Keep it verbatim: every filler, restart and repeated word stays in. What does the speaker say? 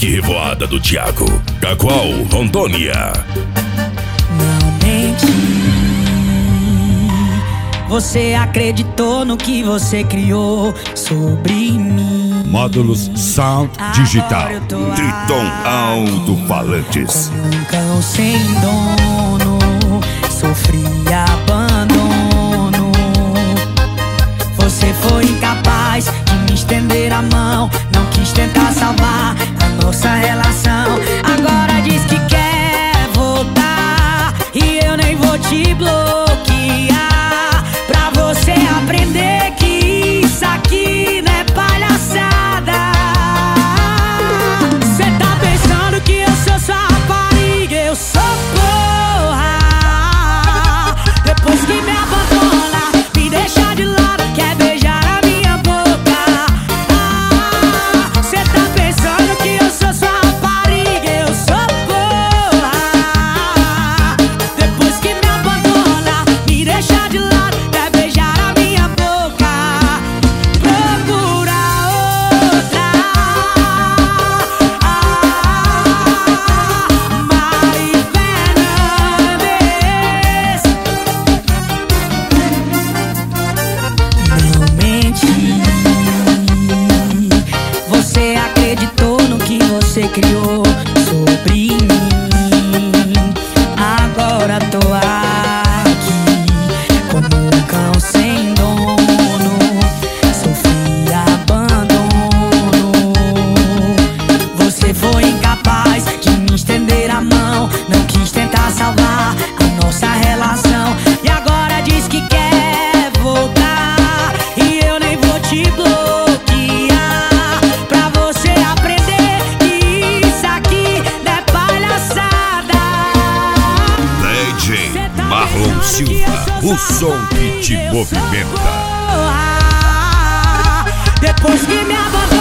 de revoada do Thiago. Cacoal, Rondônia. Não menti. Você acreditou no que você criou sobre mim. Módulos Sound Digital. Triton Alto-Falantes. Como um cão sem dono, sofri abandono. Você foi incapaz de me estender a mão, não quis tentar salvar a nossa relação. Agora diz que quer voltar e eu nem vou te bloquear, pra você aprender que isso aqui não é palhaçada. Cê tá pensando que eu sou sua rapariga, eu sou porra. Depois que me abandona, me deixa de lado, quer beijar a minha boca. Ah, cê tá pensando que eu sou sua rapariga, eu sou porra. Depois que me abandona, me deixa de lado, quer beijar a minha boca. Procura outra. Ah, Mari Fernandes. Não menti. Você acreditou no que você criou sobre mim. Agora tô aqui como um cão sem dono, sofri abandono. Você foi incapaz de me estender a mão, não quis tentar salvar a nossa relação. E agora diz que quer voltar e eu nem vou te bloquear, pra você aprender que isso aqui não é palhaçada. D J Marlon Silva, o som que te movimenta. Depois que me abandona,